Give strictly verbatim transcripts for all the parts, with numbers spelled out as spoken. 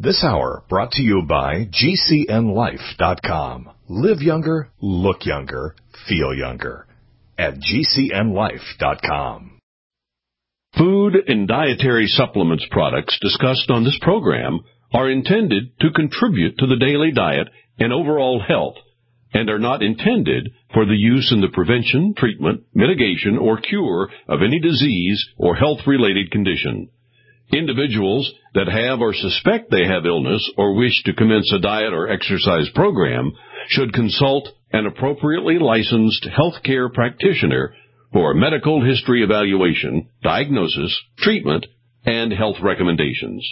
This hour brought to you by G C N life dot com. Live younger, look younger, feel younger at G C N life dot com. Food and dietary supplements products discussed on this program are intended to contribute to the daily diet and overall health and are not intended for the use in the prevention, treatment, mitigation, or cure of any disease or health-related condition. Individuals that have or suspect they have illness or wish to commence a diet or exercise program should consult an appropriately licensed healthcare practitioner for a medical history evaluation, diagnosis, treatment, and health recommendations.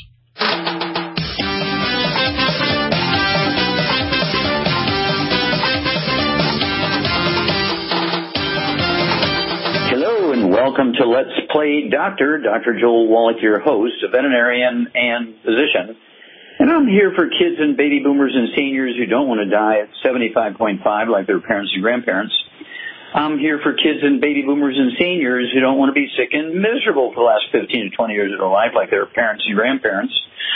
Hello and welcome to Let's Play Doctor. Doctor Joel Wallach, your host, a veterinarian and physician. And I'm here for kids and baby boomers and seniors who don't want to die at seventy-five point five like their parents and grandparents. I'm here for kids and baby boomers and seniors who don't want to be sick and miserable for the last fifteen to twenty years of their life like their parents and grandparents.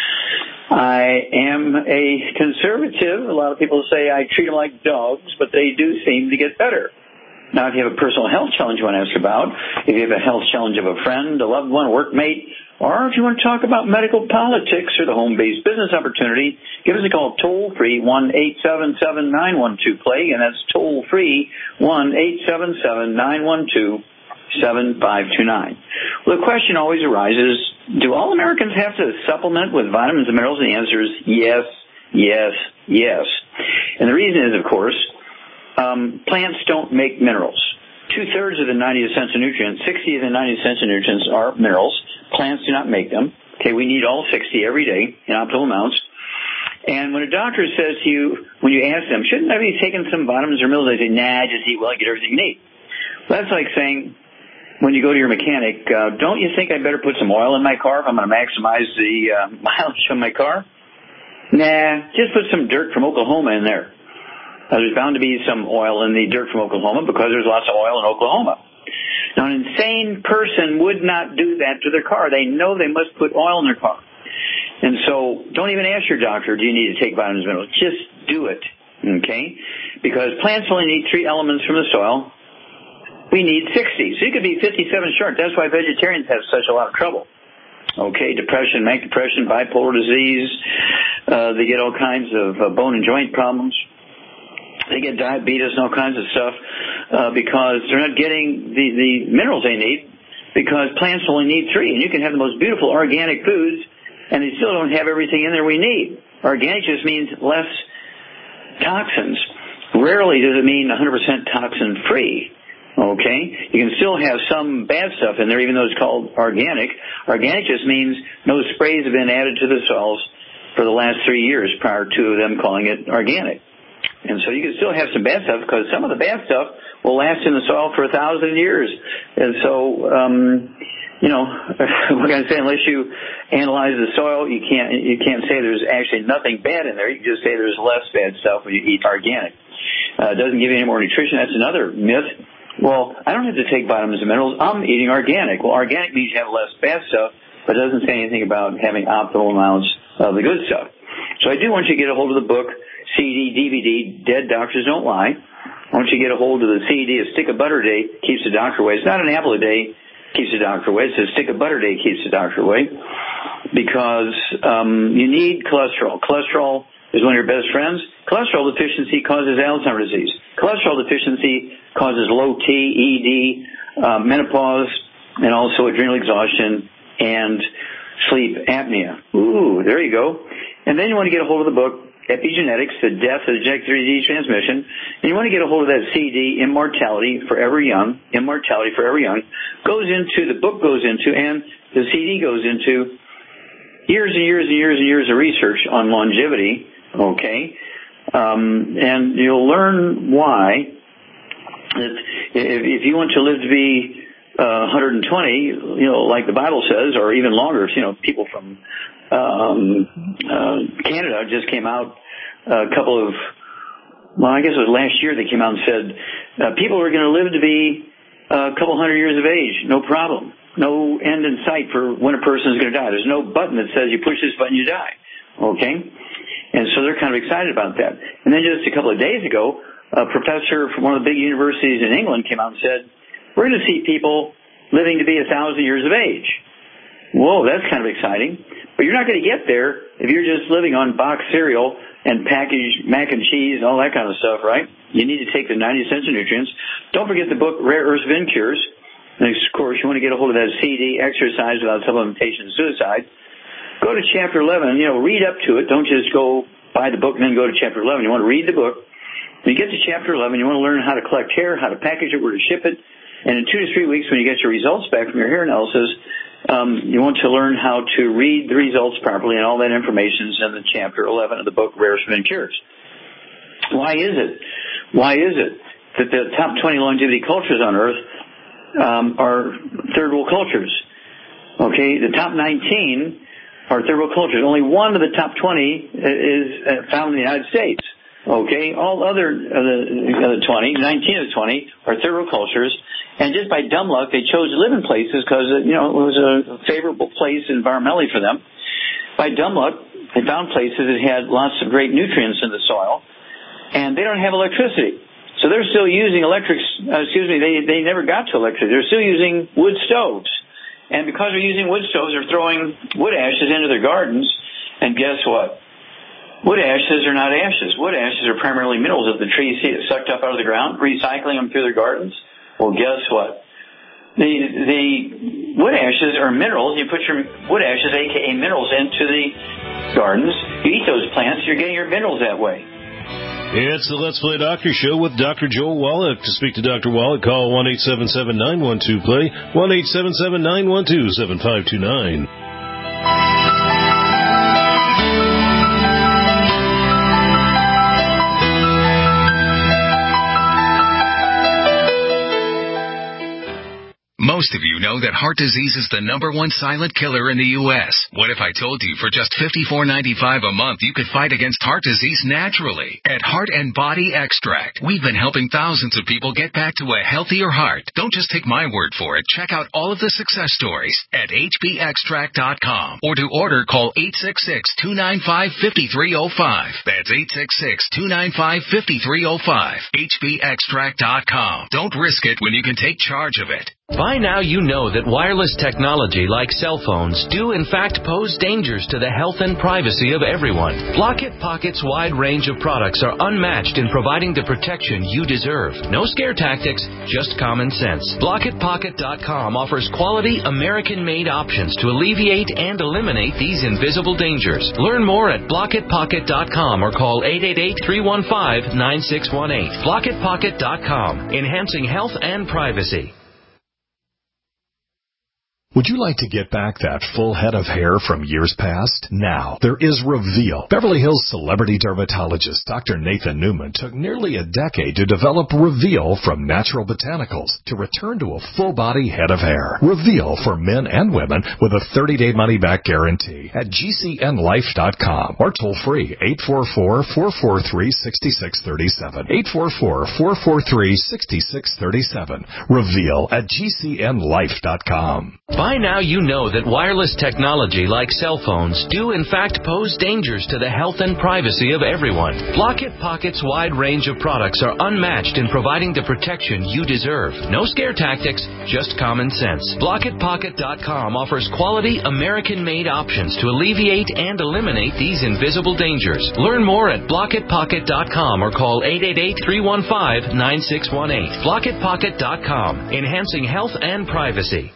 I am a conservative. A lot of people say I treat them like dogs, but they do seem to get better. Now, if you have a personal health challenge you want to ask about, if you have a health challenge of a friend, a loved one, a workmate, or if you want to talk about medical politics or the home-based business opportunity, give us a call toll-free, one eight seven seven, nine one two, play, and that's toll-free, one eight seven seven, nine one two, seven five two nine. Well, the question always arises, do all Americans have to supplement with vitamins and minerals? And the answer is yes, yes, yes. And the reason is, of course, Um, plants don't make minerals. Two-thirds of the ninety essential nutrients, sixty of the ninety essential nutrients are minerals. Plants do not make them. Okay, we need all sixty every day in optimal amounts. And when a doctor says to you, when you ask them, shouldn't I be taking some vitamins or minerals? They say, nah, just eat well and get everything you need. Well, that's like saying, when you go to your mechanic, uh, don't you think I better put some oil in my car if I'm going to maximize the uh, mileage of my car? Nah, just put some dirt from Oklahoma in there. Uh, there's bound to be some oil in the dirt from Oklahoma because there's lots of oil in Oklahoma. Now, an insane person would not do that to their car. They know they must put oil in their car. And so don't even ask your doctor, do you need to take vitamins and minerals? Just do it, okay? Because plants only need three elements from the soil. We need sixty. So you could be fifty-seven short. That's why vegetarians have such a lot of trouble. Okay, depression, manic depression, bipolar disease. Uh, they get all kinds of uh, bone and joint problems. They get diabetes and all kinds of stuff uh, because they're not getting the, the minerals they need because plants only need three. And you can have the most beautiful organic foods and they still don't have everything in there we need. Organic just means less toxins. Rarely does it mean one hundred percent toxin-free. Okay? You can still have some bad stuff in there even though it's called organic. Organic just means no sprays have been added to the soils for the last three years prior to them calling it organic. And so you can still have some bad stuff because some of the bad stuff will last in the soil for a thousand years. And so, um, you know, what can I say? Unless you analyze the soil, you can't you can't say there's actually nothing bad in there. You can just say there's less bad stuff when you eat organic. Uh, it doesn't give you any more nutrition. That's another myth. Well, I don't have to take vitamins and minerals. I'm eating organic. Well, organic means you have less bad stuff, but it doesn't say anything about having optimal amounts of the good stuff. So I do want you to get a hold of the book, C D, D V D, Dead Doctors Don't Lie. I want you to get a hold of the C D, A Stick of Butter a Day Keeps the Doctor Away. It's not an apple a day keeps the doctor away. It's a stick of butter a day keeps the doctor away because um, you need cholesterol. Cholesterol is one of your best friends. Cholesterol deficiency causes Alzheimer's disease. Cholesterol deficiency causes low T, E D, uh, menopause, and also adrenal exhaustion and sleep apnea. Ooh, there you go. And then you want to get a hold of the book, Epigenetics, the Death of the Genetic Disease Transmission. And you want to get a hold of that C D, Immortality Forever Young. Immortality Forever Young goes into, the book goes into, and the C D goes into years and years and years and years of research on longevity, okay? Um, and you'll learn why that if, if you want to live to be uh, one hundred twenty, you know, like the Bible says, or even longer, you know, people from Um, uh, Canada just came out a couple of, well, I guess it was last year they came out and said, uh, people are going to live to be a couple hundred years of age, no problem. No end in sight for when a person is going to die. There's no button that says you push this button, you die. Okay? And so they're kind of excited about that. And then just a couple of days ago, a professor from one of the big universities in England came out and said, we're going to see people living to be a thousand years of age. Whoa, that's kind of exciting. But you're not going to get there if you're just living on boxed cereal and packaged mac and cheese and all that kind of stuff, right? You need to take the ninety essential nutrients. Don't forget the book Rare Earth Vin Cures. And of course, you want to get a hold of that C D, Exercise Without Supplementation and Suicide. Go to chapter eleven, you know, read up to it. Don't just go buy the book and then go to chapter eleven. You want to read the book. When you get to chapter eleven, you want to learn how to collect hair, how to package it, where to ship it. And in two to three weeks, when you get your results back from your hair analysis, um, you want to learn how to read the results properly, and all that information is in the chapter eleven of the book Rare Earth Vin Cures. Why is it? Why is it that the top twenty longevity cultures on Earth um, are third world cultures? Okay, the top nineteen are third world cultures. Only one of the top twenty is found in the United States. Okay, all other of the, of the twenty, nineteen of the twenty are third world cultures. And just by dumb luck, they chose to live in places because, you know, it was a favorable place environmentally for them. By dumb luck, they found places that had lots of great nutrients in the soil, and they don't have electricity. So they're still using electric, uh, excuse me, they, they never got to electricity. They're still using wood stoves. And because they're using wood stoves, they're throwing wood ashes into their gardens. And guess what? Wood ashes are not ashes. Wood ashes are primarily minerals that the trees see it sucked up out of the ground, recycling them through their gardens. Well, guess what? The the wood ashes are minerals. You put your wood ashes, a k a minerals, into the gardens. You eat those plants, you're getting your minerals that way. It's the Let's Play Doctor Show with Doctor Joel Wallach. To speak to Doctor Wallach, call one eight seven seven, nine one two, play, one eight seven seven, nine one two, seven five two nine. Most of you know that heart disease is the number one silent killer in the U S What if I told you for just fifty-four ninety-five a month you could fight against heart disease naturally? At Heart and Body Extract, we've been helping thousands of people get back to a healthier heart. Don't just take my word for it. Check out all of the success stories at H B extract dot com, or to order, call eight six six, two nine five, five three zero five. That's eight six six, two nine five, five three zero five. H B extract dot com. Don't risk it when you can take charge of it. By now you know that wireless technology like cell phones do in fact pose dangers to the health and privacy of everyone. Blockit Pocket's wide range of products are unmatched in providing the protection you deserve. No scare tactics, just common sense. Blockit Pocket dot com offers quality American-made options to alleviate and eliminate these invisible dangers. Learn more at Blockit Pocket dot com or call eight eight eight, three one five, nine six one eight. Blockit Pocket dot com, enhancing health and privacy. Would you like to get back that full head of hair from years past? Now, there is Reveal. Beverly Hills celebrity dermatologist Doctor Nathan Newman took nearly a decade to develop Reveal from natural botanicals to return to a full-body head of hair. Reveal for men and women with a thirty-day money-back guarantee at G C N life dot com or toll-free eight four four, four four three, six six three seven. eight four four, four four three, six six three seven. Reveal at G C N life dot com. By now you know that wireless technology like cell phones do in fact pose dangers to the health and privacy of everyone. Blockit Pocket's wide range of products are unmatched in providing the protection you deserve. No scare tactics, just common sense. Blockit Pocket dot com offers quality American-made options to alleviate and eliminate these invisible dangers. Learn more at Blockit Pocket dot com or call eight eight eight, three one five, nine six one eight. Blockit Pocket dot com, enhancing health and privacy.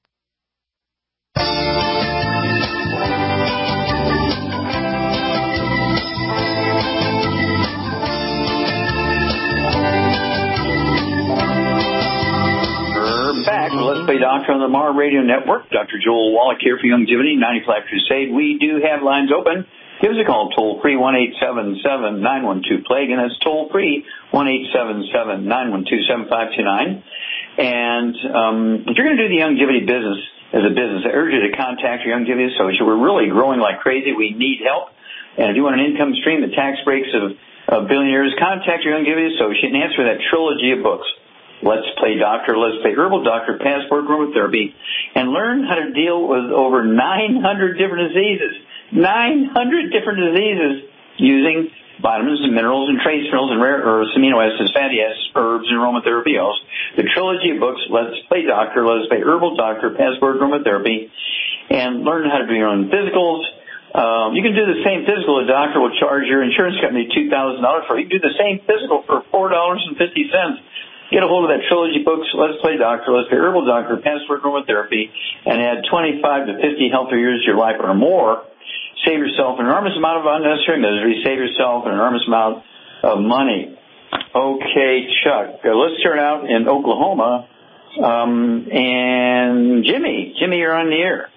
Back. Let's Play Doctor on the Mar Radio Network. Doctor Joel Wallach here for Youngevity, ninety-five Crusade. We do have lines open. Give us a call, toll free, one eight seven seven, nine one two, play. Again, that's toll free, one eight seven seven, nine one two, seven five two nine. And um, if you're going to do the Youngevity business as a business, I urge you to contact your Youngevity associate. We're really growing like crazy. We need help. And if you want an income stream, the tax breaks of, of billionaires, contact your Youngevity associate and answer that trilogy of books. Let's Play Doctor, Let's Play Herbal Doctor, Passport Aromatherapy, and learn how to deal with over nine hundred different diseases. nine hundred different diseases using vitamins and minerals and trace minerals and rare earths, amino acids, fatty acids, herbs, and aromatherapy oils. The trilogy of books, Let's Play Doctor, Let's Play Herbal Doctor, Passport Aromatherapy, and learn how to do your own physicals. Um, you can do the same physical a doctor will charge your insurance company two thousand dollars for. You can do the same physical for four dollars and fifty cents. Get a hold of that trilogy books, Let's Play Doctor, Let's Play Herbal Doctor, Passport Aromatherapy, and add twenty-five to fifty healthier years to your life or more. Save yourself an enormous amount of unnecessary misery. Save yourself an enormous amount of money. Okay, Chuck, uh, let's start out in Oklahoma. Um, and Jimmy, Jimmy, you're on the air.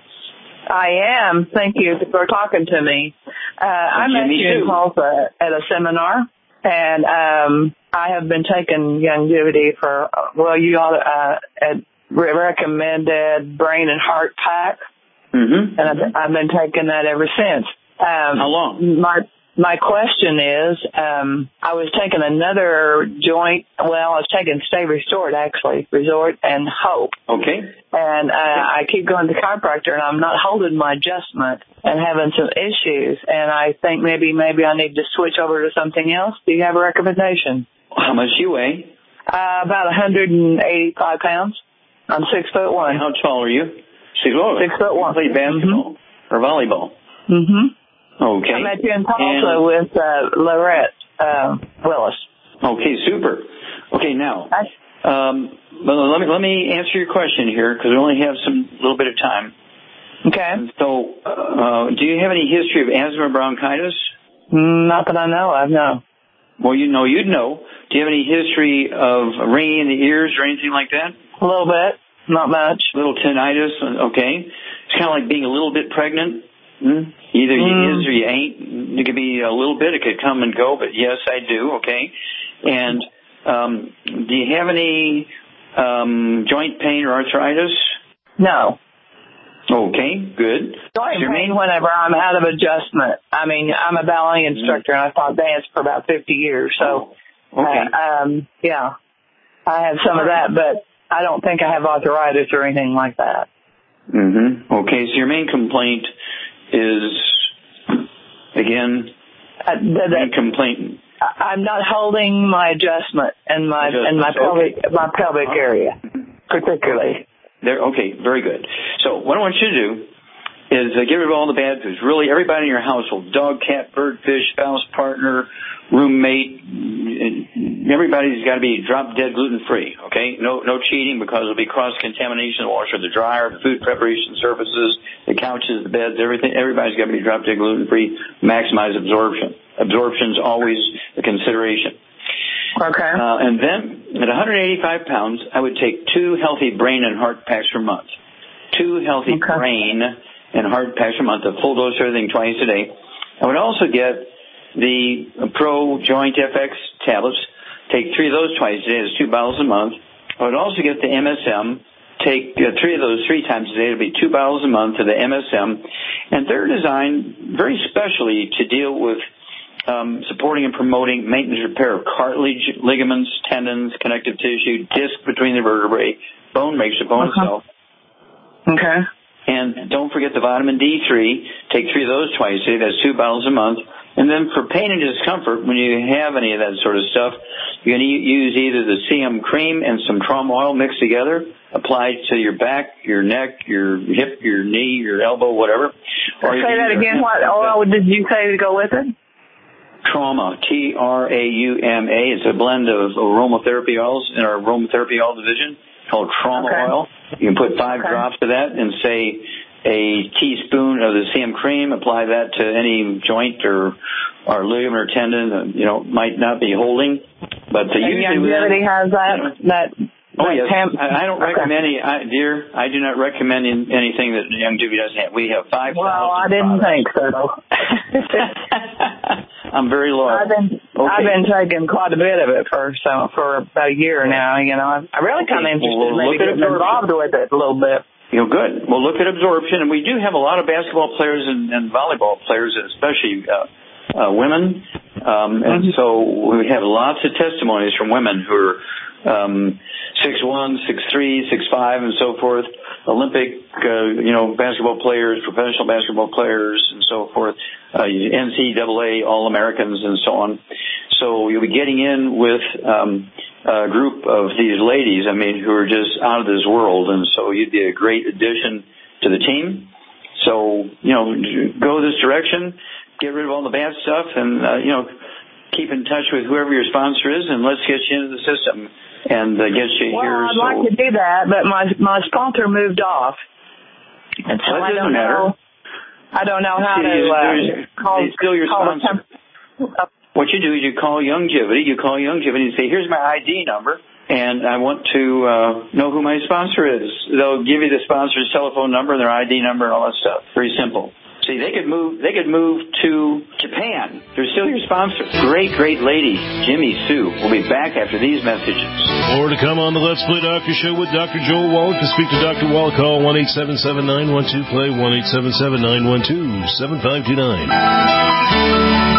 I am. Thank you for talking to me. Uh, I met you in Tulsa at a seminar, and um, I have been taking Youngevity for, well, you all uh, had recommended Brain and Heart Pack. Mm-hmm. And I've, I've been taking that ever since. Um, How long? My my question is, um, I was taking another joint. Well, I was taking Stay Restored actually, Resort and Hope. Okay. And uh, I keep going to the chiropractor, and I'm not holding my adjustment and having some issues. And I think maybe maybe I need to switch over to something else. Do you have a recommendation? How much do you weigh? Uh, about one hundred eighty-five pounds. I'm six foot one. How tall are you? Six, oh, Six foot one. You play basketball mm-hmm. or volleyball? Mm-hmm. Okay. I met you in Tulsa and, with uh, Lorette uh, Willis. Okay, super. Okay, now, um, well, let me let me answer your question here because we only have some little bit of time. Okay. So, uh, do you have any history of asthma or bronchitis? Not that I know of, no. Well, you know, you'd know. Do you have any history of ringing in the ears or anything like that? A little bit. Not much. Little tinnitus, okay. It's kind of like being a little bit pregnant. Hmm? Either you mm. is or you ain't. It could be a little bit. It could come and go, but yes, I do, okay. And um, do you have any um, joint pain or arthritis? No. Okay, good. Joint pain main... whenever I'm out of adjustment. I mean, I'm a ballet instructor, mm. and I taught dance for about fifty years, so, oh, okay. uh, um, yeah, I have some of that, but I don't think I have arthritis or anything like that. Mm-hmm. Okay, so your main complaint is, again, uh, the, the, main complaint. I'm not holding my adjustment in my adjustment. in my pelvic okay. my pelvic uh-huh. area, particularly. There. Okay, very good. So what I want you to do is uh, get rid of all the bad foods. Really, everybody in your household, dog, cat, bird, fish, spouse, partner, roommate, everybody's got to be drop-dead gluten-free, okay? No no cheating because there'll be cross-contamination of the washer, the dryer, the food preparation surfaces, the couches, the beds, everything. Everybody's got to be drop-dead gluten-free, maximize absorption. Absorption's always a consideration. Okay. Uh, and then at one hundred eighty-five pounds, I would take two healthy brain and heart packs per month. Two healthy okay. brain and heart packs per month, a full dose of everything twice a day. I would also get the Pro Joint F X tablets, take three of those twice a day, that's two bottles a month. I would also get the M S M, take uh, three of those three times a day, it'll be two bottles a month of the M S M. And they're designed very specially to deal with um, supporting and promoting maintenance repair of cartilage, ligaments, tendons, connective tissue, disc between the vertebrae, bone makes the bone okay. itself. Okay. And don't forget the vitamin D three. Take three of those twice a day. That's two bottles a month. And then for pain and discomfort, when you have any of that sort of stuff, you can use either the C M cream and some trauma oil mixed together, applied to your back, your neck, your hip, your knee, your elbow, whatever. Or say that again. What oil did you say to go with it? Trauma, T R A U M A. It's a blend of aromatherapy oils in our aromatherapy oil division called Trauma okay. Oil. You can put five okay. drops of that and say a teaspoon of the C M cream, apply that to any joint or, or ligament or tendon that, you know, might not be holding. But the and usually Youngevity has that, that, oh, that yes. temp- I, I don't okay. recommend any, I, dear, I do not recommend in, anything that Youngevity doesn't have. We have five thousand Well, I didn't products. think so. I'm very loyal. I've been, okay. I've been taking quite a bit of it for, so, for about a year now, you know. I'm really kind of okay. interested well, in maybe getting involved with it a little bit. You know, good. Well, look at absorption, and we do have a lot of basketball players and, and volleyball players, especially uh, uh, women Um, and mm-hmm. so we have lots of testimonies from women who are um, six one, six three, six five, and so forth, Olympic, uh, you know, basketball players, professional basketball players, and so forth, uh, N C double A All-Americans, and so on. So you'll be getting in with um, a group of these ladies, I mean, who are just out of this world, and so you'd be a great addition to the team. So, you know, go this direction, get rid of all the bad stuff, and, uh, you know, keep in touch with whoever your sponsor is, and let's get you into the system and uh, get you well, here. Well, I'd so. like to do that, but my my sponsor moved off. And so well, I don't matter. know. I don't know how See, to uh, call, it's still your call sponsor. the What you do is you call Youngevity, you call Youngevity and say, here's my I D number, and I want to uh, know who my sponsor is. They'll give you the sponsor's telephone number, their I D number, and all that stuff. Very simple. See, they could move. They could move to Japan. They're still your sponsor. Great, great lady, Jimmy Sue. We'll be back after these messages. More to come on the Let's Play Doctor Show with Doctor Joel Wallach. To speak to Doctor Wallach, call one eight seven seven, nine one two, play, one eight seven seven, nine one two, seven five two nine.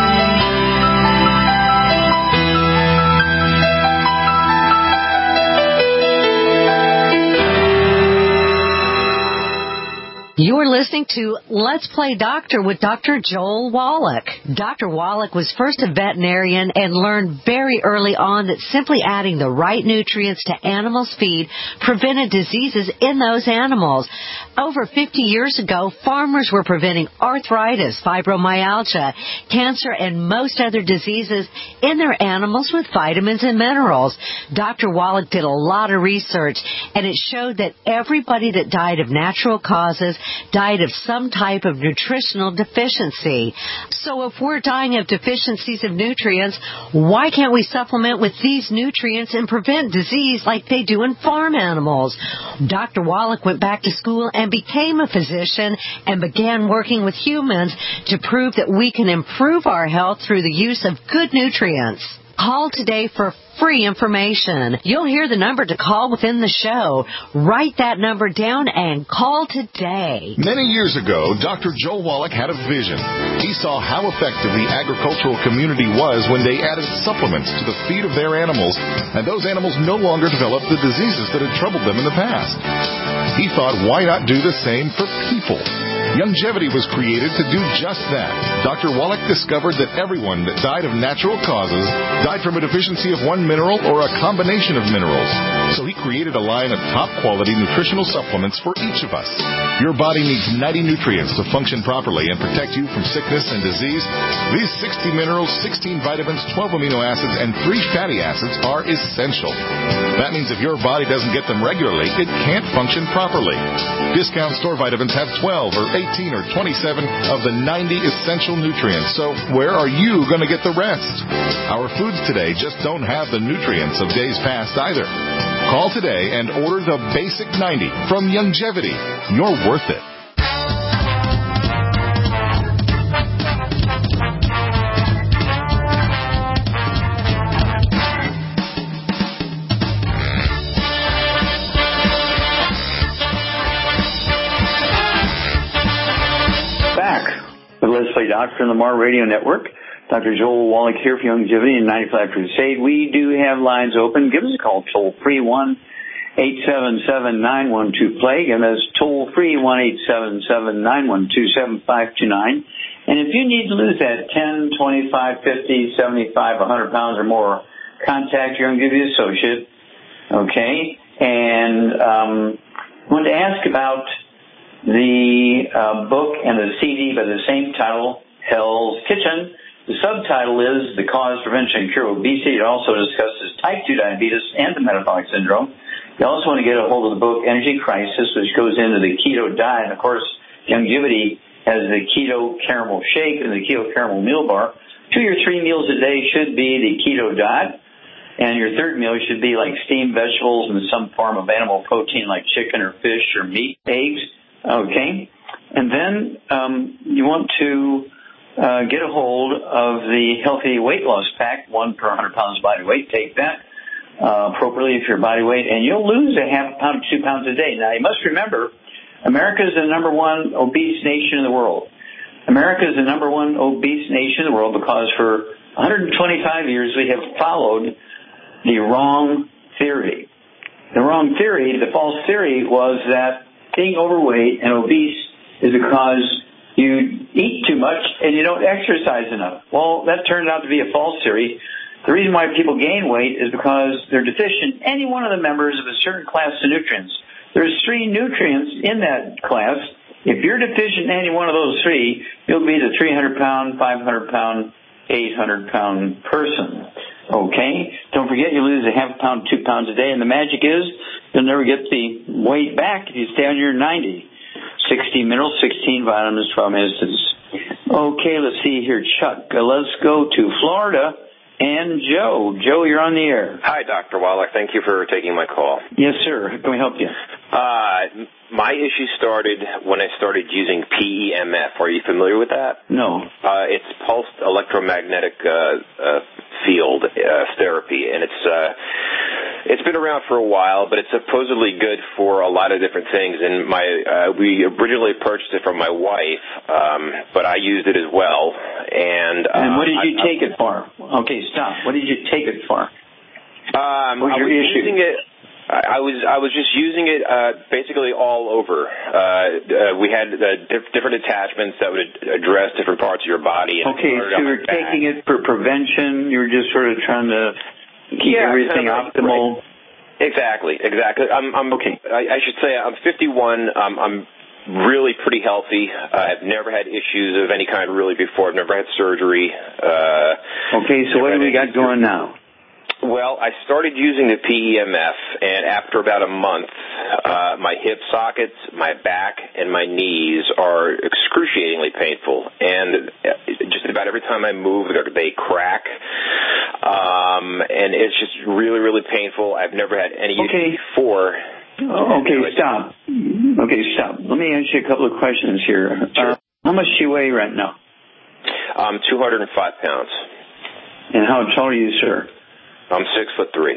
You're listening to Let's Play Doctor with Doctor Joel Wallach. Doctor Wallach was first a veterinarian and learned very early on that simply adding the right nutrients to animals' feed prevented diseases in those animals. Over fifty years ago, farmers were preventing arthritis, fibromyalgia, cancer, and most other diseases in their animals with vitamins and minerals. Doctor Wallach did a lot of research, and it showed that everybody that died of natural causes died of some type of nutritional deficiency. So if we're dying of deficiencies of nutrients, why can't we supplement with these nutrients and prevent disease like they do in farm animals? Doctor Wallach went back to school and became a physician and began working with humans to prove that we can improve our health through the use of good nutrients. Call today for free information. You'll hear the number to call within the show. Write that number down and call today. Many years ago, Doctor Joel Wallach had a vision. He saw how effective the agricultural community was when they added supplements to the feed of their animals, and those animals no longer developed the diseases that had troubled them in the past. He thought, why not do the same for people? Youngevity was created to do just that. Doctor Wallach discovered that everyone that died of natural causes died from a deficiency of one mineral or a combination of minerals. So he created a line of top-quality nutritional supplements for each of us. Your body needs ninety nutrients to function properly and protect you from sickness and disease. These sixty minerals, sixteen vitamins, twelve amino acids, and three fatty acids are essential. That means if your body doesn't get them regularly, it can't function properly. Discount store vitamins have twelve or eighteen or twenty-seven of the ninety essential nutrients. So where are you going to get the rest? Our foods today just don't have the nutrients of days past either. Call today and order the Basic ninety from Youngevity. You're worth it. Let's Play Doctor on the Mar Radio Network. Doctor Joel Wallach here for Youngevity and ninety-five Crusade. We do have lines open. Give us a call, toll free, one eight seven seven, nine one two, plague, and that's toll free, one eight seven seven, nine one two, seven five two nine. And if you need to lose that ten, twenty-five, fifty, seventy-five, one hundred pounds or more, contact your Youngevity associate. Okay? And um, I wanted to ask about the uh, book and the C D by the same title, Hell's Kitchen. The subtitle is The Cause, Prevention, and Cure of Obesity. It also discusses type two diabetes and the metabolic syndrome. You also want to get a hold of the book Energy Crisis, which goes into the keto diet. And, of course, Youngevity has the keto caramel shake and the keto caramel meal bar. Two or three meals a day should be the keto diet. And your third meal should be like steamed vegetables and some form of animal protein like chicken or fish or meat, eggs. Okay. And then um, you want to uh, get a hold of the Healthy Weight Loss Pack, one per one hundred pounds body weight. Take that uh, appropriately for your body weight, and you'll lose a half a pound to two pounds a day. Now, you must remember, America is the number one obese nation in the world. America is the number one obese nation in the world because for one hundred twenty-five years we have followed the wrong theory. The wrong theory, the false theory, was that being overweight and obese is because you eat too much and you don't exercise enough. Well, that turned out to be a false theory. The reason why people gain weight is because they're deficient in any one of the members of a certain class of nutrients. There's three nutrients in that class. If you're deficient in any one of those three, you'll be the three hundred pound, five hundred pound, eight hundred pound person. Okay? Don't forget you lose a half pound, two pounds a day, and the magic is you'll never get the weight back if you stay on your ninety. sixty minerals, sixteen vitamins, twelve medicines. Okay, let's see here, Chuck. Uh, let's go to Florida. And Joe. Joe, you're on the air. Hi, Doctor Wallach. Thank you for taking my call. Yes, sir. How can we help you? Uh, my issue started when I started using P E M F. Are you familiar with that? No. Uh, it's pulsed electromagnetic uh, uh, field uh, therapy, and it's uh, it's been around for a while, but it's supposedly good for a lot of different things. And my uh, we originally purchased it from my wife, um, but I used it as well. And uh, and what did you I, take I, it for? Okay, stop. What did you take it for? Um, what was your I was issue? using it. I was I was just using it uh, basically all over. Uh, uh, we had uh, diff- different attachments that would address different parts of your body. And okay, so you were taking it for prevention. You were just sort of trying to keep yeah, everything kind of optimal. Right. Exactly, exactly. I'm, I'm okay. I, I should say I'm fifty-one. Um, I'm really pretty healthy. Uh, I've never had issues of any kind really before. I've never had surgery. Uh, okay, so what do we got going now? Well, I started using the P E M F, and after about a month, uh, my hip sockets, my back, and my knees are excruciatingly painful. And just about every time I move, they crack. Um, and it's just really, really painful. I've never had any okay. issues before. Oh, okay, stop. Okay, stop. Let me ask you a couple of questions here. Sure. Uh, how much do you weigh right now? I'm two hundred five pounds. And how tall are you, sir? I'm six foot three.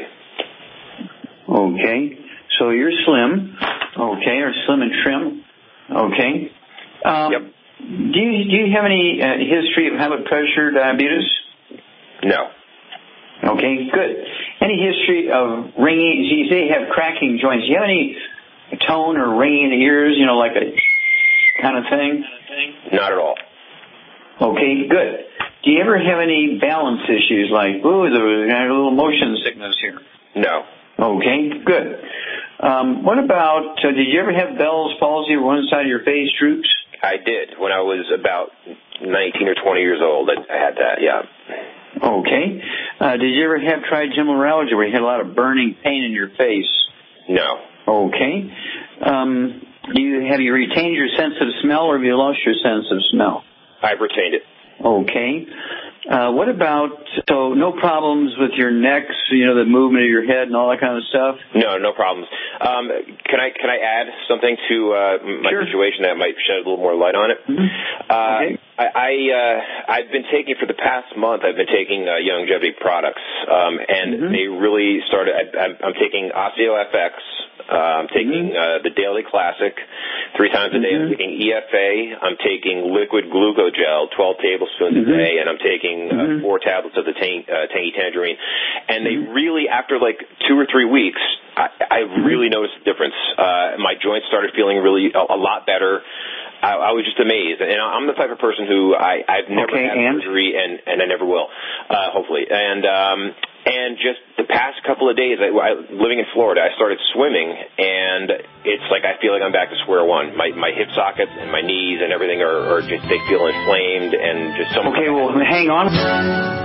Okay, so you're slim. Okay, or slim and trim. Okay. Um, yep. Do you do you have any uh, history of high blood pressure, diabetes? No. Okay, good. Any history of ringing? You say you have cracking joints. Do you have any tone or ringing in the ears? You know, like a kind of thing. Not at all. Okay, good. Do you ever have any balance issues like, ooh, there was a little motion sickness here? No. Okay, good. Um, what about, uh, did you ever have Bell's palsy or one side of your face droops? I did. When I was about nineteen or twenty years old, I, I had that, yeah. Okay. Uh, did you ever have trigeminal neuralgia where you had a lot of burning pain in your face? No. Okay. Um, do you, have you retained your sense of smell or have you lost your sense of smell? I've retained it. Okay. Uh, what about, so no problems with your neck, you know, the movement of your head and all that kind of stuff? No, no problems. Um, can I can I add something to uh, my sure. situation that might shed a little more light on it? Mm-hmm. Uh, okay. I, I uh, I've been taking for the past month. I've been taking uh, Youngevity products, um, and mm-hmm. they really started. I, I'm, I'm taking OsteoFX. Uh, I'm taking mm-hmm. uh, the Daily Classic three times a day. Mm-hmm. I'm taking E F A. I'm taking liquid glucogel, twelve tablespoons mm-hmm. a day, and I'm taking uh, mm-hmm. four tablets of the tang- uh, Tangy Tangerine. And they really, after like two or three weeks, I, I really noticed a difference. Uh, my joints started feeling really a, a lot better. I, I was just amazed. And I'm the type of person who I, I've never okay, had and? surgery, and, and I never will, uh, hopefully. And um, and just the past couple of days, I, I, living in Florida, I started swimming, and it's like I feel like I'm back to square one. My my hip sockets and my knees and everything are, are just, they feel inflamed and just so much. Okay, well, hang on.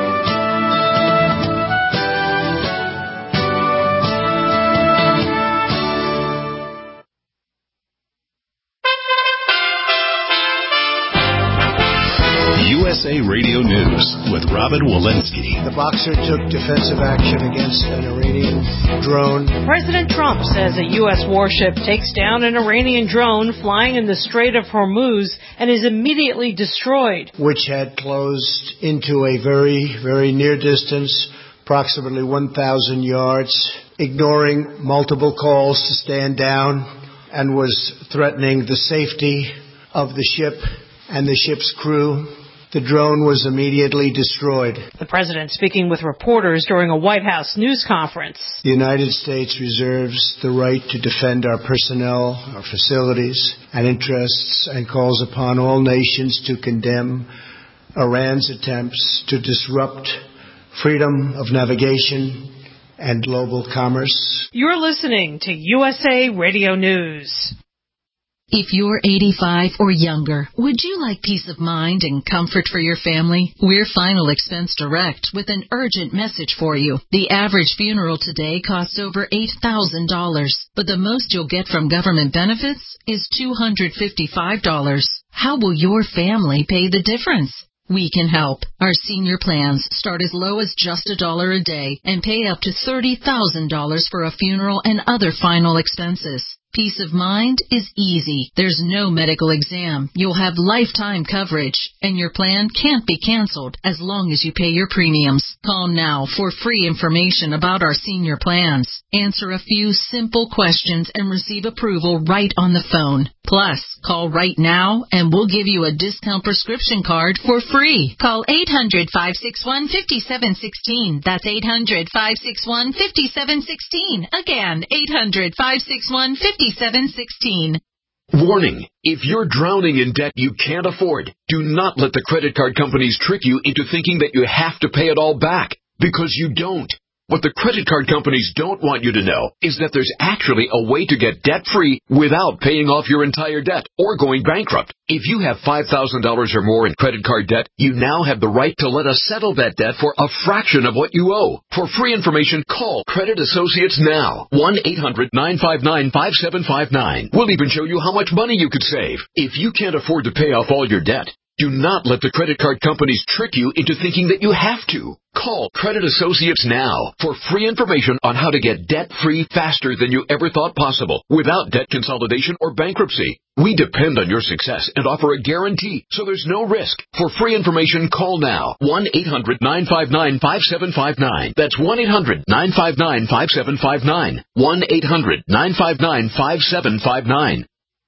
U S A Radio News with Robin Walensky. The boxer took defensive action against an Iranian drone. President Trump says a U S warship takes down an Iranian drone flying in the Strait of Hormuz and is immediately destroyed. Which had closed into a very, very near distance, approximately one thousand yards, ignoring multiple calls to stand down, and was threatening the safety of the ship and the ship's crew, the drone was immediately destroyed. The president speaking with reporters during a White House news conference. The United States reserves the right to defend our personnel, our facilities, and interests, and calls upon all nations to condemn Iran's attempts to disrupt freedom of navigation and global commerce. You're listening to U S A Radio News. If you're eighty-five or younger, would you like peace of mind and comfort for your family? We're Final Expense Direct with an urgent message for you. The average funeral today costs over eight thousand dollars, but the most you'll get from government benefits is two hundred fifty-five dollars. How will your family pay the difference? We can help. Our senior plans start as low as just a dollar a day and pay up to thirty thousand dollars for a funeral and other final expenses. Peace of mind is easy. There's no medical exam. You'll have lifetime coverage, and your plan can't be canceled as long as you pay your premiums. Call now for free information about our senior plans. Answer a few simple questions and receive approval right on the phone. Plus, call right now and we'll give you a discount prescription card for free. Call eight hundred, five six one, five seven one six. That's eight hundred, five six one, five seven one six. Again, eight hundred, five six one, five seven one six. Warning, if you're drowning in debt you can't afford, do not let the credit card companies trick you into thinking that you have to pay it all back, because you don't. What the credit card companies don't want you to know is that there's actually a way to get debt-free without paying off your entire debt or going bankrupt. If you have five thousand dollars or more in credit card debt, you now have the right to let us settle that debt for a fraction of what you owe. For free information, call Credit Associates now. one eight hundred, nine five nine, five seven five nine. We'll even show you how much money you could save. If you can't afford to pay off all your debt, do not let the credit card companies trick you into thinking that you have to. Call Credit Associates now for free information on how to get debt-free faster than you ever thought possible without debt consolidation or bankruptcy. We depend on your success and offer a guarantee, so there's no risk. For free information, call now. one eight hundred, nine five nine, five seven five nine. That's one eight hundred, nine five nine, five seven five nine. one eight hundred, nine five nine, five seven five nine.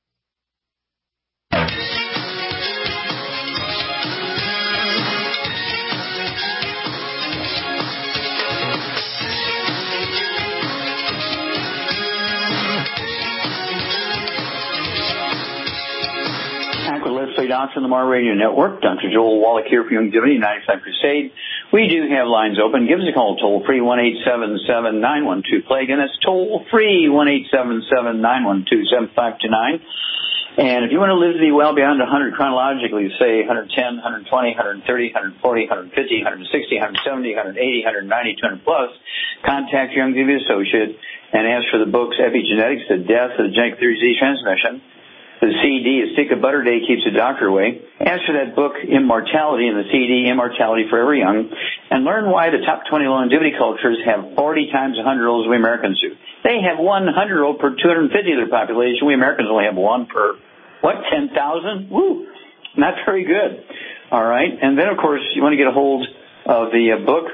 Let's Play Doctor on the Mar Radio Network. Doctor Joel Wallach here for Youngevity, ninety-five Crusade. We do have lines open. Give us a call toll free, one eight seven seven, nine one two, play. Again, that's toll free, one eight seven seven, nine one two, seven five two nine. And if you want to live to be well beyond one hundred chronologically, say one ten, one twenty, one thirty, one forty, one fifty, one sixty, one seventy, one eighty, one ninety, two hundred plus, contact your Youngevity associate and ask for the books Epigenetics, The Death of the Genetic Theory Disease Transmission. The C D, A Stick of Butter Day Keeps the Doctor Away. Ask for that book, Immortality, and the C D, Immortality Forever Young, and learn why the top twenty longevity cultures have forty times one hundred olds we Americans do. They have one hundred old per two hundred fifty of their population. We Americans only have one per, what, ten thousand? Woo! Not very good. All right. And then, of course, you want to get a hold of the uh, book,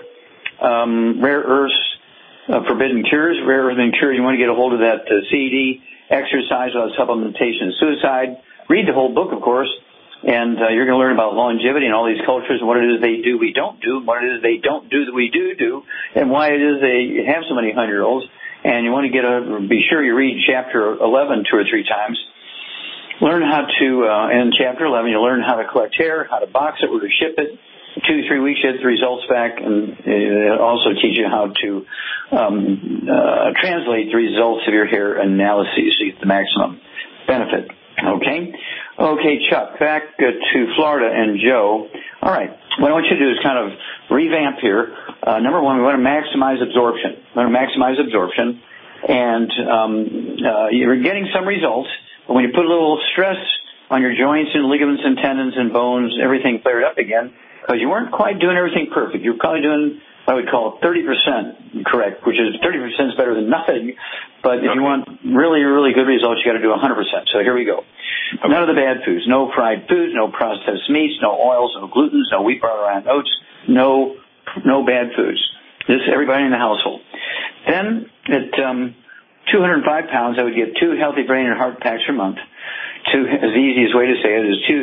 um, Rare Earths, uh, Forbidden Cures, Rare Earths and Cures. You want to get a hold of that uh, C D, Exercise Without Supplementation, Suicide. Read the whole book, of course, and uh, you're going to learn about longevity and all these cultures and what it is they do we don't do, what it is they don't do that we do do, and why it is they have so many hundred-year-olds. And you want to get a, be sure you read chapter eleven two or three times. Learn how to, uh, in chapter eleven, you learn how to collect hair, how to box it, where to ship it. Two, three weeks, you get the results back, and it also teach you how to um, uh, translate the results of your hair analyses so you get the maximum benefit. Okay? Okay, Chuck, back uh, to Florida and Joe. All right. What I want you to do is kind of revamp here. Uh, number one, we want to maximize absorption. We want to maximize absorption, and um, uh, you're getting some results, but when you put a little stress on your joints and ligaments and tendons and bones, everything flared up again, because you weren't quite doing everything perfect. You're probably doing what I would call thirty percent correct, which is thirty percent is better than nothing. But if okay. you want really, really good results, you got to do one hundred percent. So here we go. Okay. None of the bad foods. No fried foods, no processed meats, no oils, no glutens, no wheat, barley, rye, oats, no, no bad foods. This everybody in the household. Then at um, two hundred five pounds, I would get two healthy brain and heart packs per month. Two, as the easiest way to say it is two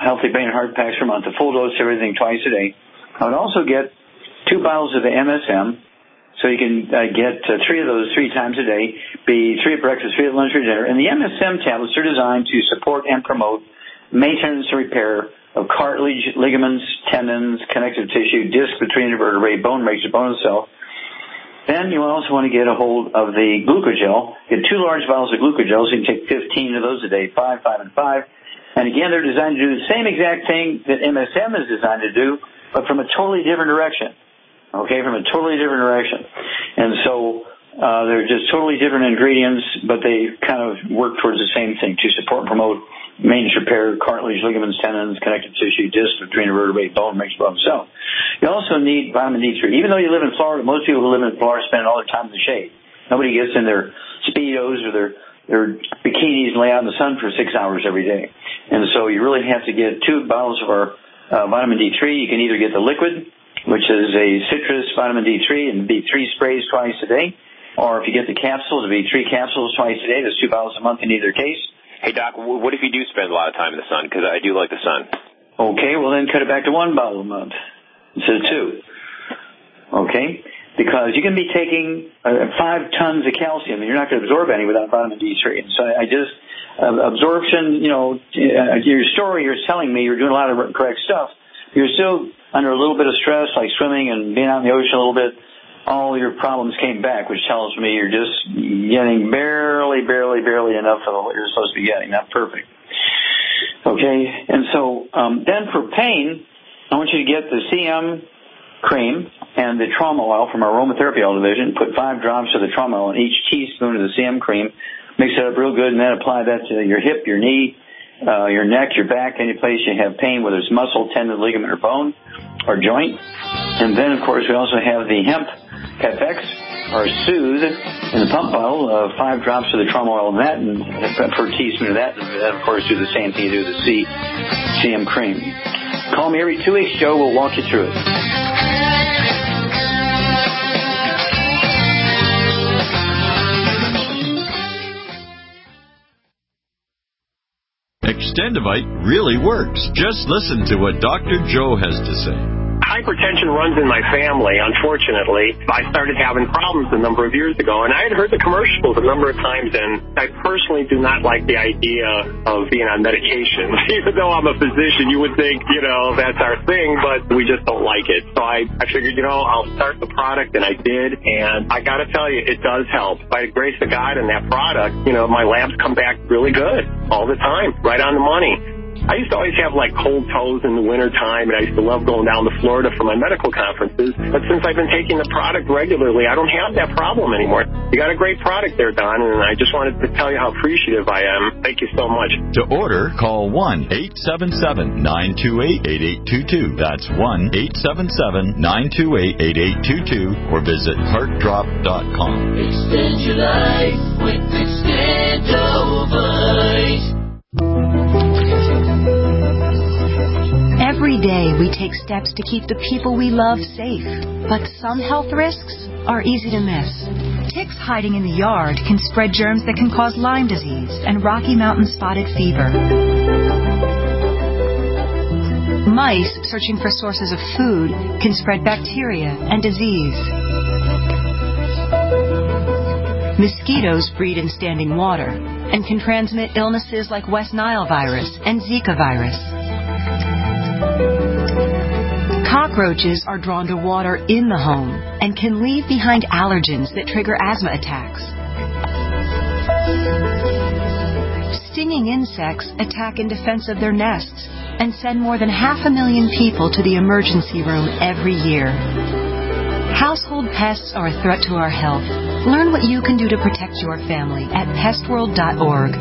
Healthy Brain and Heart Packs per month, a full dose of everything twice a day. I would also get two bottles of the M S M, so you can uh, get uh, three of those three times a day, be three at breakfast, three at lunch, or dinner. And the M S M tablets are designed to support and promote maintenance and repair of cartilage, ligaments, tendons, connective tissue, disc between the vertebrae, bone makes the bone itself. Then you also want to get a hold of the glucogel. Get two large bottles of glucogel, so you can take fifteen of those a day, five, five, and five. And again, they're designed to do the same exact thing that M S M is designed to do, but from a totally different direction. Okay, from a totally different direction. And so uh, they're just totally different ingredients, but they kind of work towards the same thing, to support and promote maintenance, repair, cartilage, ligaments, tendons, connective tissue, disc between the vertebrae, bone makes bone itself. You also need vitamin D three. Even though you live in Florida, most people who live in Florida spend all their time in the shade. Nobody gets in their Speedos or their, their bikinis and lay out in the sun for six hours every day. And so you really have to get two bottles of our uh, vitamin D three. You can either get the liquid, which is a citrus vitamin D three, and B three sprays twice a day. Or if you get the capsules, it'll be three capsules twice a day. There's two bottles a month in either case. Hey, Doc, what if you do spend a lot of time in the sun? Because I do like the sun. Okay, well then cut it back to one bottle a month instead of two. Okay? Because you can be taking uh, five tons of calcium, and you're not going to absorb any without vitamin D three. And so I just, uh, absorption, you know, uh, your story, you're telling me you're doing a lot of correct stuff. You're still under a little bit of stress, like swimming and being out in the ocean a little bit. All your problems came back, which tells me you're just getting barely, barely, barely enough of what you're supposed to be getting. Not perfect. Okay? And so um, then for pain, I want you to get the C M cream and the trauma oil from our aromatherapy oil division. Put five drops of the trauma oil in each teaspoon of the C M cream. Mix it up real good, and then apply that to your hip, your knee, uh, your neck, your back, any place you have pain, whether it's muscle, tendon, ligament, or bone, or joint. And then, of course, we also have the hemp F X, or Soothe, in the pump bottle, uh, five drops of the trauma oil in that, and per teaspoon of that, and then, of course, do the same thing you do with the C, CM cream. Call me every two weeks, Joe. We'll walk you through it. Extendivite really works. Just listen to what Doctor Joe has to say. Hypertension runs in my family, unfortunately. I started having problems a number of years ago, and I had heard the commercials a number of times, and I personally do not like the idea of being on medication. Even though I'm a physician, you would think, you know, that's our thing, but we just don't like it. So I, I figured, you know, I'll start the product, and I did, and I got to tell you, it does help. By the grace of God and that product, you know, my labs come back really good all the time, right on the money. I used to always have, like, cold toes in the wintertime, and I used to love going down to Florida for my medical conferences. But since I've been taking the product regularly, I don't have that problem anymore. You got a great product there, Don, and I just wanted to tell you how appreciative I am. Thank you so much. To order, call one eight seven seven, nine two eight, eight eight two two. That's one eight seven seven, nine two eight, eight eight two two, or visit heart drop dot com. Extend your life with Extendovite. Every day we take steps to keep the people we love safe, but some health risks are easy to miss. Ticks hiding in the yard can spread germs that can cause Lyme disease and Rocky Mountain spotted fever. Mice searching for sources of food can spread bacteria and disease. Mosquitoes breed in standing water and can transmit illnesses like West Nile virus and Zika virus. Cockroaches are drawn to water in the home and can leave behind allergens that trigger asthma attacks. Stinging insects attack in defense of their nests and send more than half a million people to the emergency room every year. Household pests are a threat to our health. Learn what you can do to protect your family at pest world dot org.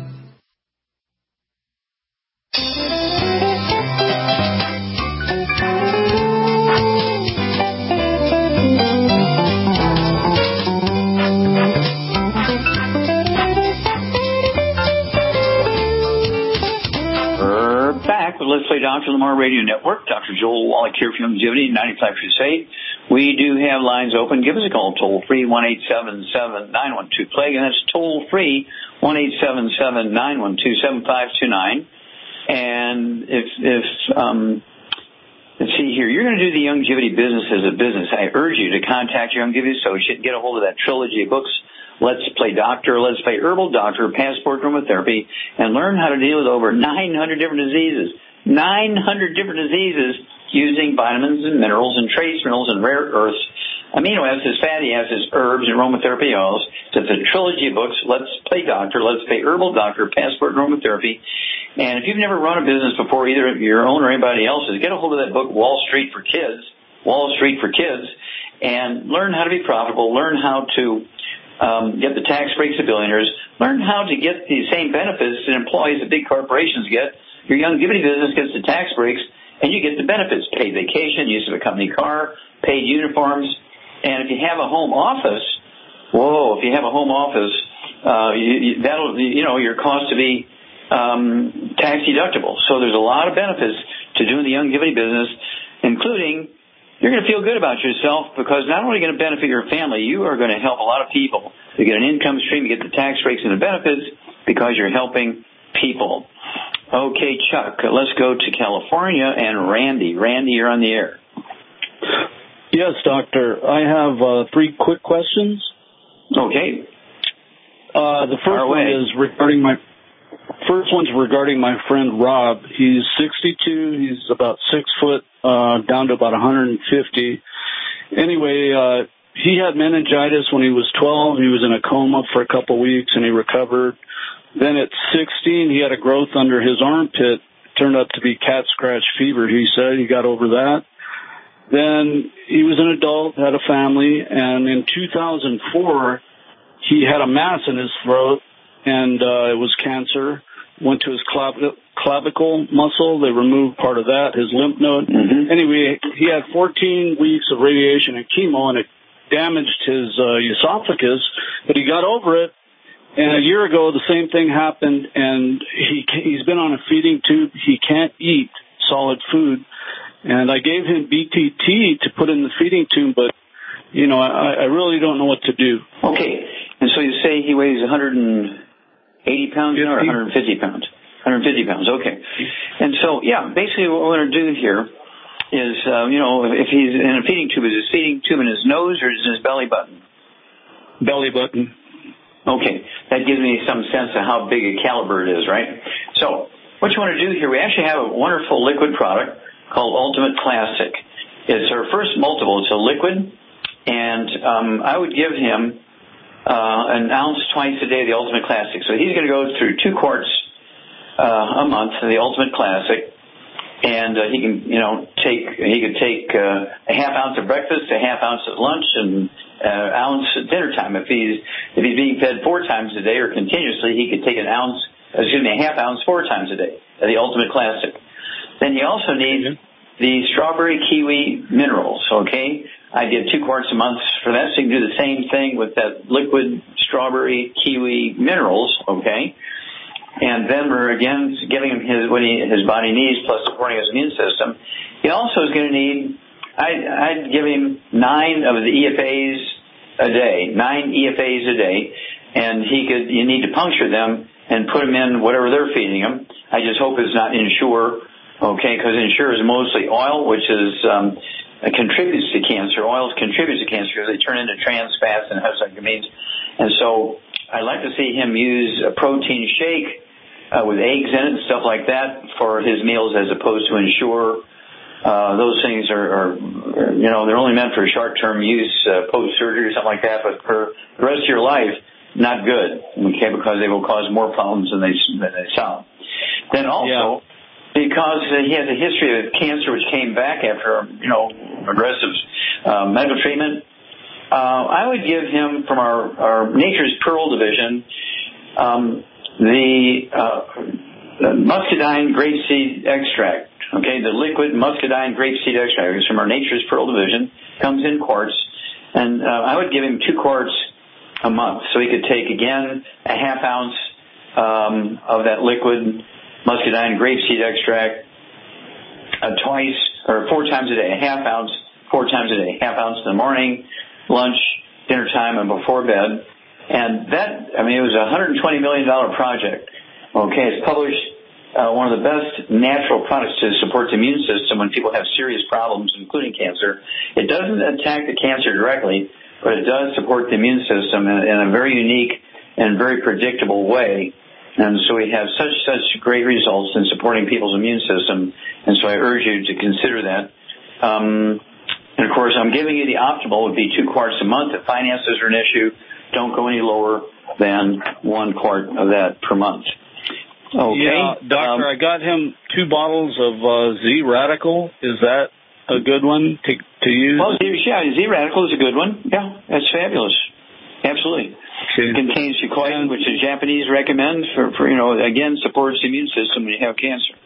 Let's Play Doctor Lamar Radio Network. Doctor Joel Wallach here for Longevity, ninety-five Crusade. We do have lines open. Give us a call, toll free, one eight seven seven, nine one two, plague, and that's toll free, one eight seven seven, nine one two, seven five two nine. And if, if, um, let's see here, you're going to do the Youngevity business as a business. I urge you to contact your Youngevity associate, get a hold of that trilogy of books, Let's Play Doctor, Let's Play Herbal Doctor, Passport Aromatherapy, and learn how to deal with over nine hundred different diseases. nine hundred different diseases using vitamins and minerals and trace minerals and rare earths, amino acids, fatty acids, herbs, and aromatherapy oils. So it's a trilogy of books, Let's Play Doctor, Let's Play Herbal Doctor, Passport Aromatherapy. And if you've never run a business before, either your own or anybody else's, get a hold of that book, Wall Street for Kids, Wall Street for Kids, and learn how to be profitable, learn how to um, get the tax breaks of billionaires, learn how to get the same benefits that employees at big corporations get. Your Youngevity business gets the tax breaks, and you get the benefits, paid vacation, use of a company car, paid uniforms. And if you have a home office, whoa, if you have a home office, uh, you, you, that'll, you know, your cost to be um, tax deductible. So there's a lot of benefits to doing the Youngevity business, including you're going to feel good about yourself because not only are you going to benefit your family, you are going to help a lot of people. You get an income stream, you get the tax breaks and the benefits because you're helping people. Okay, Chuck, let's go to California and Randy. Randy, you're on the air. Yes, doctor. I have uh, three quick questions. Okay. Uh, the first one is regarding my first one's regarding my friend Rob. He's sixty-two. He's about six foot, uh, down to about one hundred fifty. Anyway, uh, he had meningitis when he was twelve. He was in a coma for a couple weeks, and he recovered. Then at sixteen, he had a growth under his armpit. Turned out to be cat scratch fever, he said. He got over that. Then he was an adult, had a family, and in two thousand four, he had a mass in his throat, and uh, it was cancer. Went to his clav- clavicle muscle. They removed part of that, his lymph node. Mm-hmm. Anyway, he had fourteen weeks of radiation and chemo, and it damaged his uh, esophagus, but he got over it. And a year ago, the same thing happened, and he, he's been on a feeding tube. He can't eat solid food. And I gave him B T T to put in the feeding tube, but, you know, I, I really don't know what to do. Okay. And so you say he weighs one hundred eighty pounds now or one hundred fifty pounds? one hundred fifty pounds, okay. And so, yeah, basically what we're going to do here is, uh, you know, if he's in a feeding tube, is his feeding tube in his nose or is it his belly button? Belly button. Okay. That gives me some sense of how big a caliber it is, right? So what you want to do here, we actually have a wonderful liquid product called Ultimate Classic. It's our first multiple. It's a liquid, and um, I would give him uh, an ounce twice a day of the Ultimate Classic. So he's going to go through two quarts uh, a month of the Ultimate Classic, and uh, he can, you know, take he could take uh, a half ounce at breakfast, a half ounce at lunch, and an uh, ounce at dinner time. If he's if he's being fed four times a day or continuously, he could take an ounce, excuse me, a half ounce four times a day of the Ultimate Classic. Then you also need the strawberry kiwi minerals, okay? I give two quarts a month for that, so you can do the same thing with that liquid strawberry kiwi minerals, okay? And then we're, again, giving him his, what he, his body needs, plus supporting his immune system. He also is going to need, I'd, I'd give him nine of the E F As a day, nine E F As a day, and he could, you need to puncture them and put them in whatever they're feeding him. I just hope it's not Ensure. Okay, because Ensure is mostly oil, which is um, contributes to cancer. Oils contribute to cancer because they turn into trans fats and hexamines. And so I'd like to see him use a protein shake uh, with eggs in it and stuff like that for his meals as opposed to Ensure. Uh, those things are, are, you know, they're only meant for short-term use, uh, post-surgery or something like that, but for the rest of your life, not good, okay, because they will cause more problems than they, than they solve. Then also... Yeah. Because uh, he has a history of cancer which came back after, you know, aggressive uh, medical treatment, uh, I would give him from our, our Nature's Pearl division um, the uh, muscadine grapeseed extract. Okay, the liquid muscadine grapeseed extract is from our Nature's Pearl division, comes in quarts, and uh, I would give him two quarts a month. So he could take, again, a half ounce um, of that liquid muscadine grapeseed extract uh, twice or four times a day, a half ounce, four times a day, half ounce in the morning, lunch, dinner time, and before bed. And that, I mean, it was a one hundred twenty million dollars project. Okay, it's published uh, one of the best natural products to support the immune system when people have serious problems, including cancer. It doesn't attack the cancer directly, but it does support the immune system in, in a very unique and very predictable way. And so we have such, such great results in supporting people's immune system. And so I urge you to consider that. Um, and of course, I'm giving you the optimal would be two quarts a month. If finances are an issue, don't go any lower than one quart of that per month. Okay. Yeah, doctor, um, I got him two bottles of uh, Z-Radical. Is that a good one to, to use? Well, yeah, Z-Radical is a good one. Yeah, that's fabulous. Absolutely. Okay. It contains Chicoin, which the Japanese recommend for, for, you know, again, supports the immune system when you have cancer.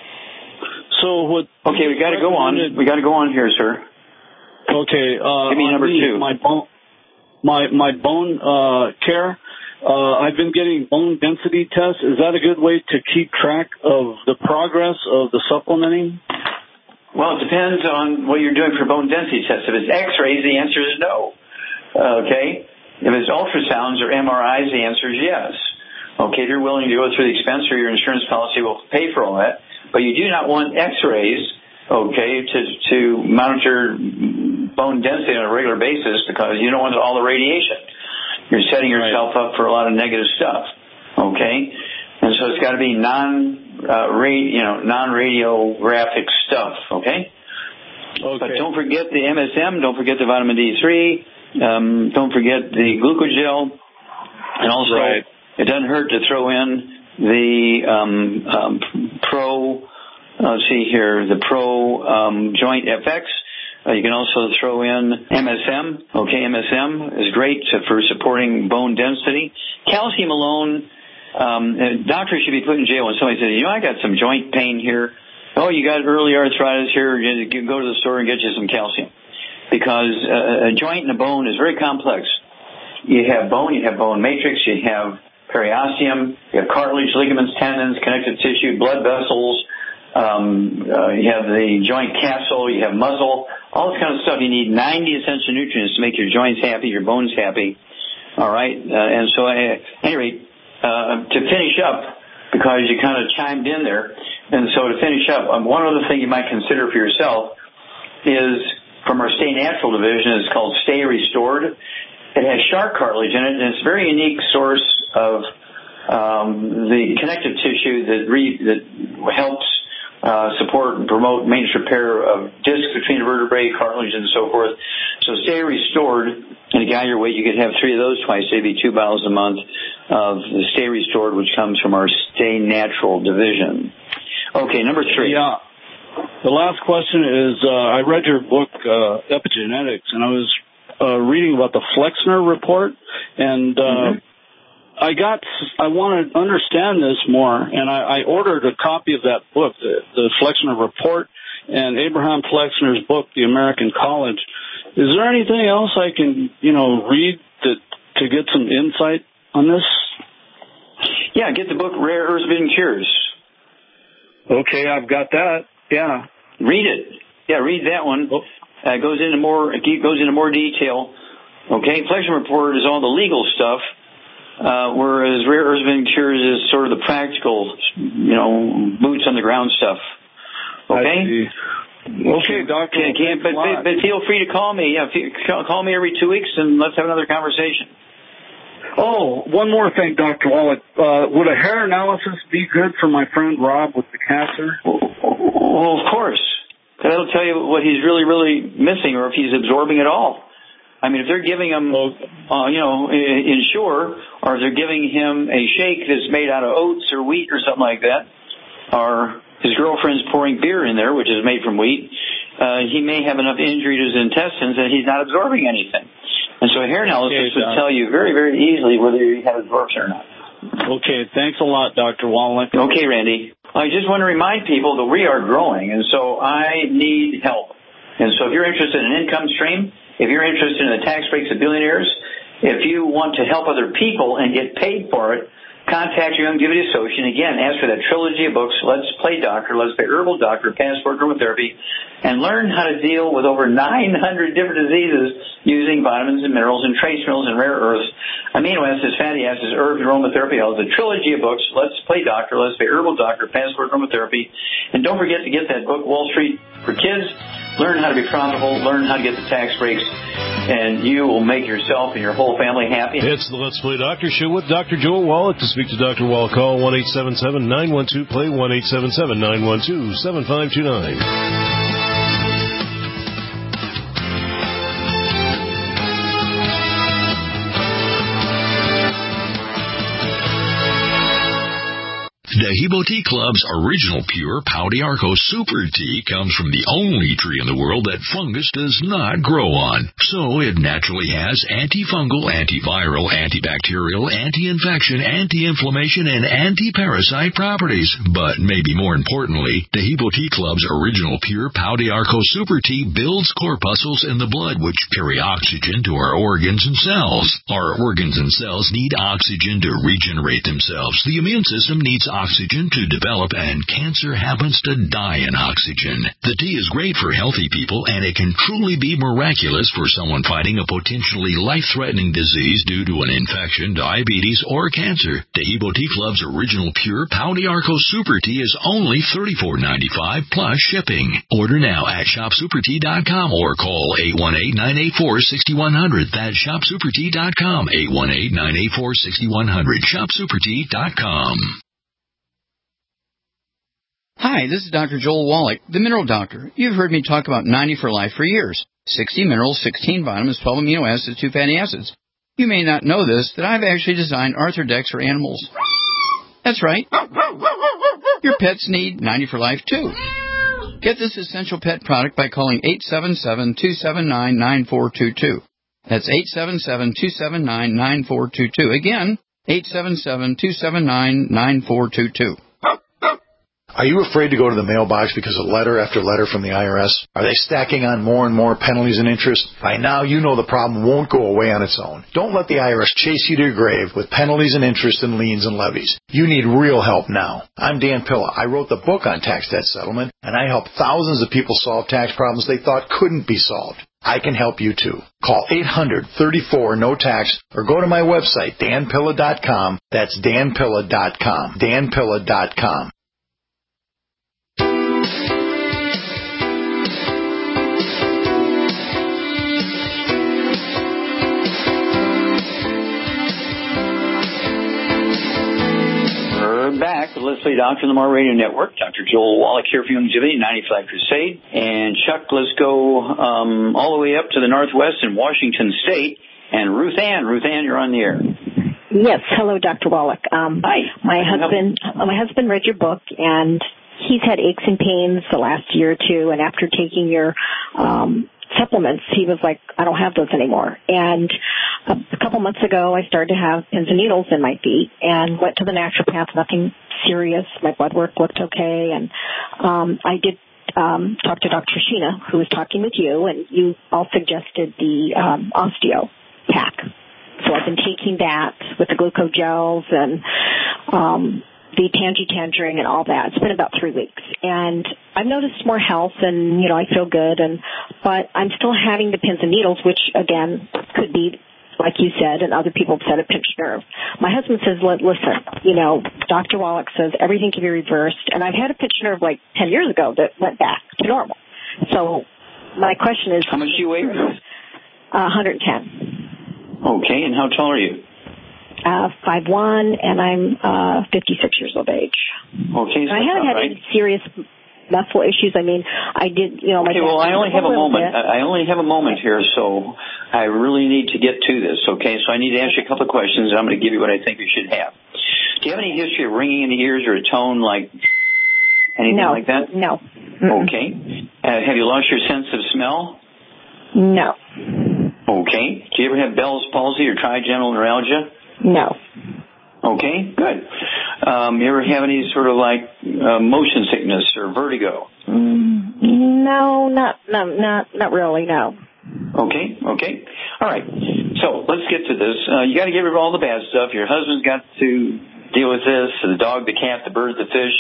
So what? Okay, we got to go on. We got to go on here, sir. Okay. Uh, Give me number me, two. My bone, my my bone uh, care. Uh, I've been getting bone density tests. Is that a good way to keep track of the progress of the supplementing? Well, it depends on what you're doing for bone density tests. If it's X-rays, the answer is no. Okay. If it's ultrasounds or M R Is, the answer is yes. Okay, if you're willing to go through the expense or your insurance policy will pay for all that. But you do not want X-rays, okay, to, to monitor bone density on a regular basis because you don't want all the radiation. You're setting yourself up for a lot of negative stuff, okay? And so it's got to be non, uh, ra- you know, non-radiographic stuff, okay? Okay. But don't forget the M S M, don't forget the vitamin D three. Um, don't forget the glucogel, and also right. It doesn't hurt to throw in the um, um, Pro. Let's see here, the Pro um, Joint F X. Uh, you can also throw in M S M. Okay, M S M is great to, for supporting bone density. Calcium alone, um, doctors should be put in jail when somebody says, "You know, I got some joint pain here. Oh, you got early arthritis here. You can go to the store and get you some calcium." Because uh, a joint and a bone is very complex. You have bone, you have bone matrix, you have periosteum, you have cartilage, ligaments, tendons, connective tissue, blood vessels, um, uh, you have the joint capsule, you have muscle, all this kind of stuff. You need ninety essential nutrients to make your joints happy, your bones happy. All right? Uh, and so, uh, at any rate, uh, to finish up, because you kind of chimed in there, and so to finish up, um, one other thing you might consider for yourself is from our Stay Natural division. It's called Stay Restored. It has shark cartilage in it, and it's a very unique source of um, the connective tissue that, re- that helps uh, support and promote maintenance repair of discs between the vertebrae, cartilage, and so forth. So Stay Restored, and to guide your weight, you could have three of those twice. They'd be two bottles a month of the Stay Restored, which comes from our Stay Natural division. Okay, number three. Yeah. The last question is, uh, I read your book, uh, Epigenetics, and I was uh, reading about the Flexner report, and uh, mm-hmm. I got, I want to understand this more, and I, I ordered a copy of that book, the, the Flexner report, and Abraham Flexner's book, The American College. Is there anything else I can, you know, read that, to get some insight on this? Yeah, get the book Rare Earths Hidden Cures. Okay, I've got that. Yeah, read it. Yeah, read that one. Uh, goes into more it goes into more detail. Okay, Flexner report is all the legal stuff, uh, whereas Rare Earths Hidden Cures is sort of the practical, you know, boots on the ground stuff. Okay. Okay, doctor. Can, can, but, but, but feel free to call me. Yeah, call me every two weeks and let's have another conversation. Oh, one more thing, Doctor Wallach. Uh, would a hair analysis be good for my friend Rob with the cancer? Well, of course. That'll tell you what he's really, really missing or if he's absorbing it all. I mean, if they're giving him, uh, you know, Ensure, or if they're giving him a shake that's made out of oats or wheat or something like that, or his girlfriend's pouring beer in there, which is made from wheat, uh, he may have enough injury to his intestines that he's not absorbing anything. And so a hair analysis okay, would tell you very, very easily whether you have absorption or not. Okay, thanks a lot, Doctor Wallach. Okay, Randy. I just want to remind people that we are growing, and so I need help. And so if you're interested in an income stream, if you're interested in the tax breaks of billionaires, if you want to help other people and get paid for it, contact your Youngevity associate. Again, ask for that trilogy of books, Let's Play Doctor, Let's Play Herbal Doctor, Passport Aromatherapy, and learn how to deal with over nine hundred different diseases using vitamins and minerals and trace minerals and rare earths, amino acids, fatty acids, herbs, aromatherapy. All the trilogy of books, Let's Play Doctor, Let's Play Herbal Doctor, Passport Aromatherapy. And don't forget to get that book, Wall Street for Kids. Learn how to be profitable, learn how to get the tax breaks, and you will make yourself and your whole family happy. It's the Let's Play Doctor Show with Doctor Joel Wallach. To speak to Doctor Wallach, call one eight seven seven, nine one two, play, one eight seven seven, nine one two, seven five two nine. Dehibo Tea Club's original pure Pau d'Arco Super Tea comes from the only tree in the world that fungus does not grow on. So it naturally has antifungal, antiviral, antibacterial, anti-infection, anti-inflammation, and anti-parasite properties. But maybe more importantly, Dehibo Tea Club's original pure Pau d'Arco Super Tea builds corpuscles in the blood which carry oxygen to our organs and cells. Our organs and cells need oxygen to regenerate themselves. The immune system needs oxygen oxygen to develop, and cancer happens to die in oxygen. The tea is great for healthy people, and it can truly be miraculous for someone fighting a potentially life-threatening disease due to an infection, diabetes, or cancer. Dehibo Tea Club's original pure Pau d'Arco Super Tea is only thirty-four ninety-five plus shipping. Order now at shop super tea dot com or call eight one eight, nine eight four, six one zero zero. That's shop super tea dot com, eight one eight, nine eight four, six one zero zero, shop super tea dot com. Hi, this is Doctor Joel Wallach, the Mineral Doctor. You've heard me talk about ninety for Life for years. sixty minerals, sixteen vitamins, twelve amino acids, two fatty acids. You may not know this, that I've actually designed Arthrodex for animals. That's right. Your pets need ninety for Life, too. Get this essential pet product by calling eight seven seven, two seven nine, nine four two two. That's eight seven seven, two seven nine, nine four two two. Again, eight seven seven, two seven nine, nine four two two. Are you afraid to go to the mailbox because of letter after letter from the I R S? Are they stacking on more and more penalties and interest? By now, you know the problem won't go away on its own. Don't let the I R S chase you to your grave with penalties and interest and liens and levies. You need real help now. I'm Dan Pilla. I wrote the book on tax debt settlement, and I help thousands of people solve tax problems they thought couldn't be solved. I can help you too. Call eight hundred, thirty-four, no tax or go to my website, dan pilla dot com. That's dan pilla dot com. dan pilla dot com. We're back with Let's Play Doctor on the More Radio Network. Doctor Joel Wallach here for Youngevity, ninety-five Crusade. And Chuck, let's go um, all the way up to the Northwest in Washington State. And Ruth Ann, Ruth Ann, you're on the air. Yes, hello, Doctor Wallach. Um, Hi. My husband, uh, my husband read your book, and he's had aches and pains the last year or two. And after taking your um, supplements, he was like, I don't have those anymore. And a, a couple months ago, I started to have pins and needles in my feet and went to the naturopath, nothing serious. My blood work looked okay. And um, I did um, talk to Doctor Sheena, who was talking with you, and you all suggested the um, osteo pack. So I've been taking that with the glucose gels and um, the Tangy Tangerine and all that. It's been about three weeks. And I've noticed more health and, you know, I feel good. And but I'm still having the pins and needles, which, again, could be, like you said, and other people have said, a pinched nerve. My husband says, listen, you know, Doctor Wallach says everything can be reversed. And I've had a pinched nerve like ten years ago that went back to normal. So my question is... How much do you weigh? Uh, one hundred ten. Okay, and how tall are you? Uh, five one, and I'm uh, fifty-six years of age. Okay, so I haven't had right. any serious muscle issues. I mean, I did, you know, my Okay, well, I only have a moment. Bit. I only have a moment here, so I really need to get to this, okay? So I need to ask you a couple of questions, and I'm going to give you what I think you should have. Do you have any history of ringing in the ears or a tone like anything no. like that? No. Mm-mm. Okay. Uh, have you lost your sense of smell? No. Okay. Do you ever have Bell's palsy or trigeminal neuralgia? No. Okay, good. Um, you ever have any sort of like uh, motion sickness or vertigo? Mm, no, not, no, not, not really, no. Okay, okay. All right. So let's get to this. Uh, you got to get rid of all the bad stuff. Your husband's got to deal with this. The dog, the cat, the bird, the fish.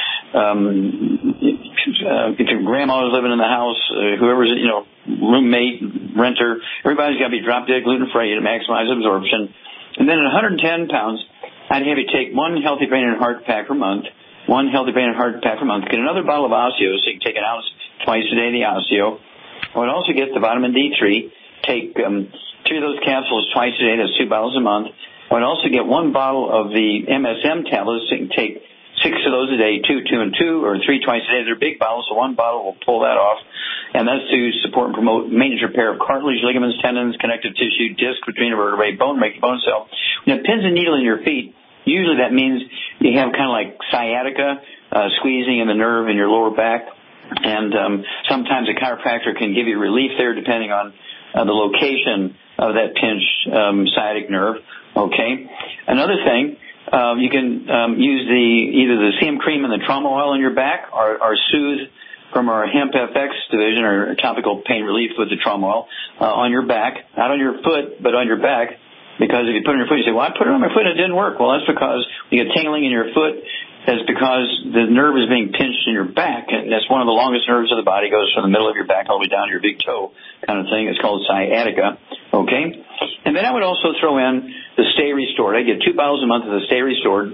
Um, uh, if your grandma is living in the house, uh, whoever's, you know, roommate, renter, everybody's got to be drop dead gluten free to maximize absorption. And then at one hundred ten pounds, I'd have you take one healthy brain and heart pack per month, one healthy brain and heart pack per month. Get another bottle of Osteo, so you can take an ounce twice a day of the Osteo. I would also get the vitamin D three. Take um, three of those capsules twice a day. That's two bottles a month. I would also get one bottle of the M S M tablets. So you can take six of those a day, two, two, and two, or three twice a day. They're big bottles, so one bottle will pull that off. And that's to support and promote maintenance repair of cartilage, ligaments, tendons, connective tissue, disc between the vertebrae, bone, make bone cell. Now, pins and needle in your feet, usually that means you have kind of like sciatica, uh, squeezing in the nerve in your lower back. And um, sometimes a chiropractor can give you relief there depending on uh, the location of that pinched um, sciatic nerve. Okay. Another thing, uh, you can um, use the either the C M cream and the trauma oil in your back, or, or Soothe from our Hemp F X division, or topical pain relief with the trauma oil uh, on your back, not on your foot, but on your back. Because if you put it on your foot, you say, well, I put it on my foot and it didn't work. Well, that's because you get tingling in your foot. That's because the nerve is being pinched in your back, and that's one of the longest nerves of the body. It goes from the middle of your back all the way down to your big toe kind of thing. It's called sciatica, okay? And then I would also throw in the Stay Restored. I get two bottles a month of the Stay Restored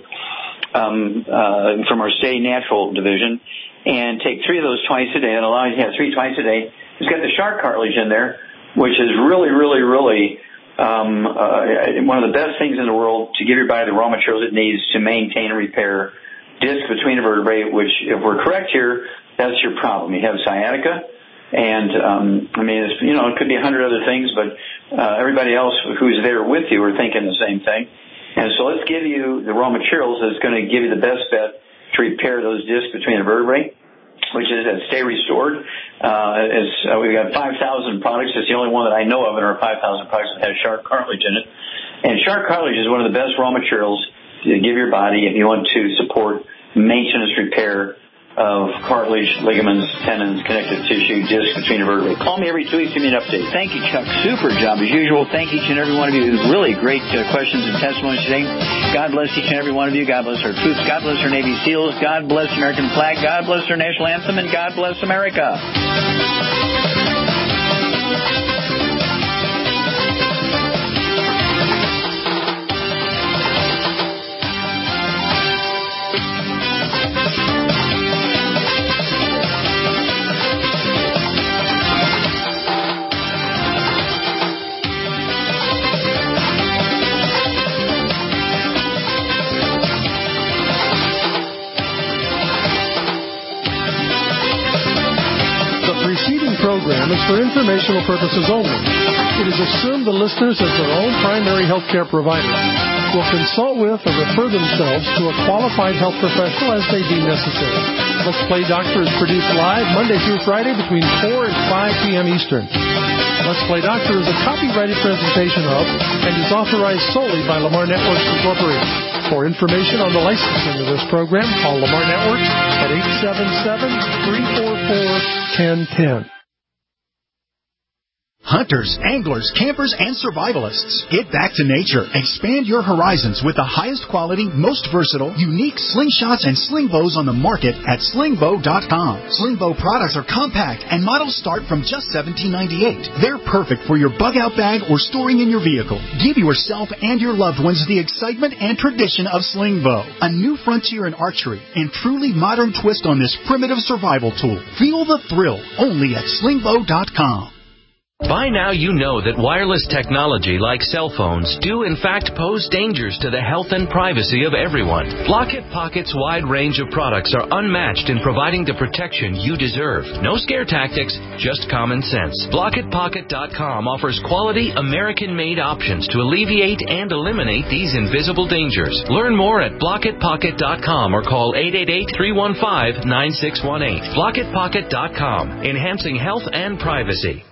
um, uh, from our Stay Natural division, and take three of those twice a day. That allows you to have three twice a day. It's got the shark cartilage in there, which is really, really, really um, uh, one of the best things in the world to give your body the raw materials it needs to maintain and repair disc between the vertebrae, which, if we're correct here, that's your problem. You have sciatica, and, um, I mean, it's, you know, it could be a hundred other things, but uh, everybody else who's there with you are thinking the same thing. And so let's give you the raw materials that's going to give you the best bet to repair those discs between the vertebrae, which is at Stay Restored. Uh, it's, uh, we've got five thousand products. It's the only one that I know of in our five thousand products that has shark cartilage in it. And shark cartilage is one of the best raw materials to give your body if you want to support maintenance repair of cartilage, ligaments, tendons, connective tissue, disc between the vertebrae. Call me every two weeks to give me an update. Thank you, Chuck. Super job as usual. Thank each and every one of you. Really great uh, questions and testimonies today. God bless each and every one of you. God bless our troops. God bless our Navy SEALs. God bless the American flag. God bless our national anthem. And God bless America. Program is for informational purposes only. It is assumed the listeners, as their own primary health care provider, will consult with or refer themselves to a qualified health professional as they deem necessary. Let's Play Doctor is produced live Monday through Friday between four and five p.m. Eastern. Let's Play Doctor is a copyrighted presentation of and is authorized solely by Lamar Networks Incorporated. For information on the licensing of this program, call Lamar Networks at eight seven seven, three four four, one zero one zero. Hunters, anglers, campers, and survivalists. Get back to nature. Expand your horizons with the highest quality, most versatile, unique slingshots and sling bows on the market at sling bow dot com. Sling bow products are compact and models start from just seventeen ninety-eight. They're perfect for your bug out bag or storing in your vehicle. Give yourself and your loved ones the excitement and tradition of sling bow, a new frontier in archery and truly modern twist on this primitive survival tool. Feel the thrill only at sling bow dot com. By now you know that wireless technology like cell phones do in fact pose dangers to the health and privacy of everyone. Blockit Pocket's wide range of products are unmatched in providing the protection you deserve. No scare tactics, just common sense. Blockit Pocket dot com offers quality American-made options to alleviate and eliminate these invisible dangers. Learn more at Blockit Pocket dot com or call eight eight eight, three one five, nine six one eight. Blockit Pocket dot com, enhancing health and privacy.